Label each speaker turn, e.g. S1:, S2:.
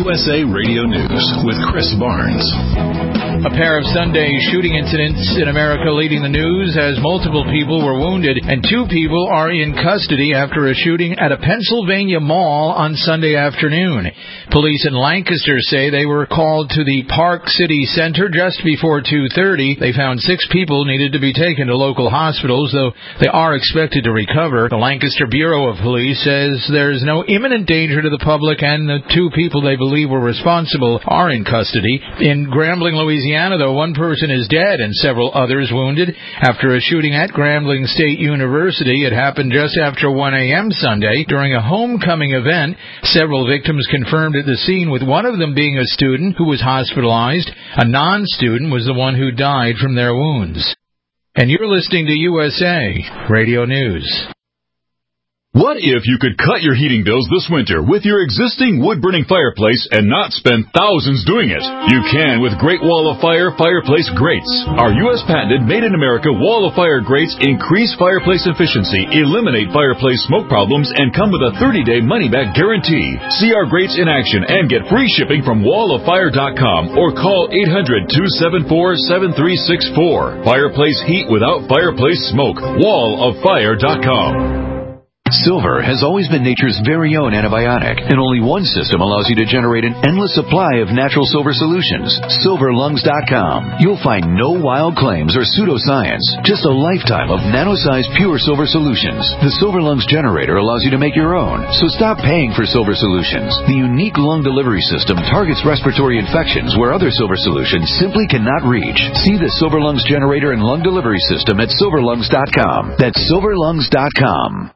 S1: USA Radio News with Chris Barnes.
S2: A pair of Sunday shooting incidents in America leading the news as multiple people were wounded and 2 people are in custody after a shooting at a Pennsylvania mall on Sunday afternoon. Police in Lancaster say they were called to the Park City Center just before 2:30. They found 6 people needed to be taken to local hospitals, though they are expected to recover. The Lancaster Bureau of Police says there's no imminent danger to the public and the 2 people they believe were responsible are in custody. In Grambling, Louisiana, though, 1 person is dead and several others wounded after a shooting at Grambling State University. It happened just after 1 a.m. Sunday during a homecoming event. Several victims confirmed at the scene, with one of them being a student who was hospitalized. A non-student was the one who died from their wounds. And you're listening to USA Radio News.
S3: What if you could cut your heating bills this winter with your existing wood-burning fireplace and not spend thousands doing it? You can with Great Wall of Fire fireplace grates. Our U.S.-patented, made-in-America Wall of Fire grates increase fireplace efficiency, eliminate fireplace smoke problems, and come with a 30-day money-back guarantee. See our grates in action and get free shipping from walloffire.com or call 800-274-7364. Fireplace heat without fireplace smoke. walloffire.com.
S4: Silver has always been nature's very own antibiotic, and only one system allows you to generate an endless supply of natural silver solutions. SilverLungs.com. You'll find no wild claims or pseudoscience, just a lifetime of nano-sized pure silver solutions. The Silver Lungs generator allows you to make your own, so stop paying for silver solutions. The unique lung delivery system targets respiratory infections where other silver solutions simply cannot reach. See the Silver Lungs generator and lung delivery system at SilverLungs.com. That's SilverLungs.com.